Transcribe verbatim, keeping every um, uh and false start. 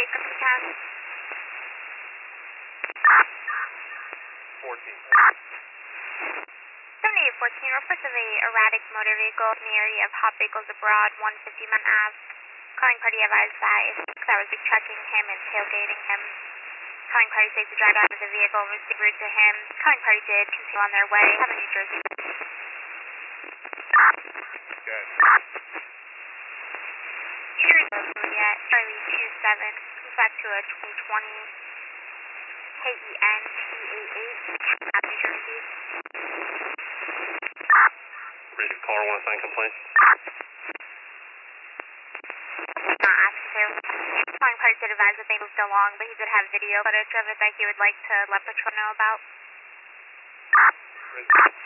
County. fourteen. seventy-eight fourteen, reports of a erratic motor vehicle in the area of Hot Bagels Abroad, one fifty Mount Ave. Calling party advised that a six that was tracking him and tailgating him. Calling party says to drive out of the vehicle and was rude to him. Calling party did continue on their way. Have a New Jersey. Okay. Here's the yet. Charlie two seven. Comes back to a twenty twenty. K E N T A H. Have New Jersey. Read the caller, want to sign complaint? Not asked to. Calling party did advise that they moved along, but he did have video footage of it that he would like to let patrol know about. Ready.